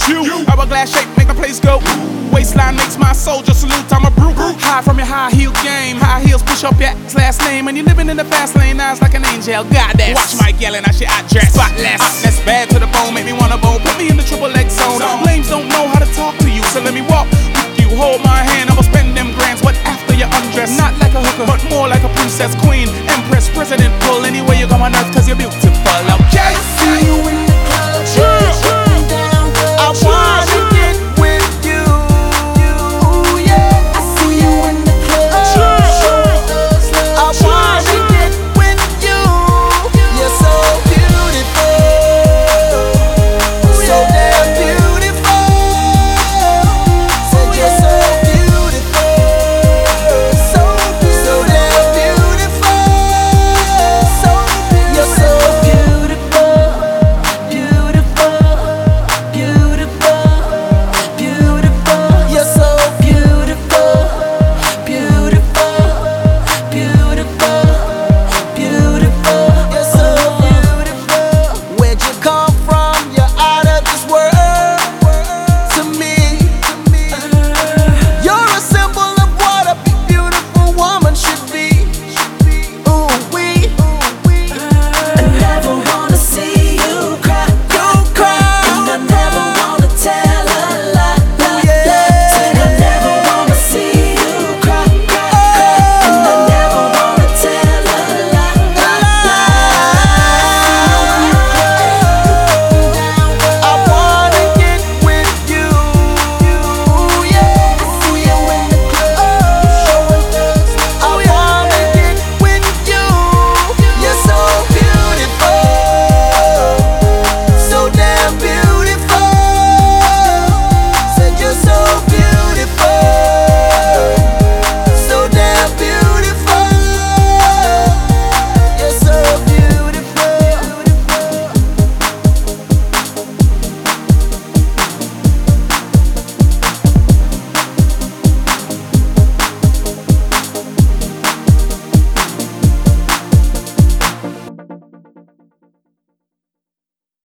you. Hourglass shape make my place go. Waistline makes my soldier salute. I'm a brute. High from your high heel game. High heels push up your last name. And you're living in the fast lane. Eyes like an angel. Goddess. Watch my yelling. I shit. I dress spotless. That's bad to the bone. Make me wanna bone. Put me in the triple X zone. Lames don't know how to talk to you, so let me walk with you. Hold my hand. I'ma spend them grands. What after you undress? Not like a hooker, but more like a princess, queen, empress, president. Pull anyway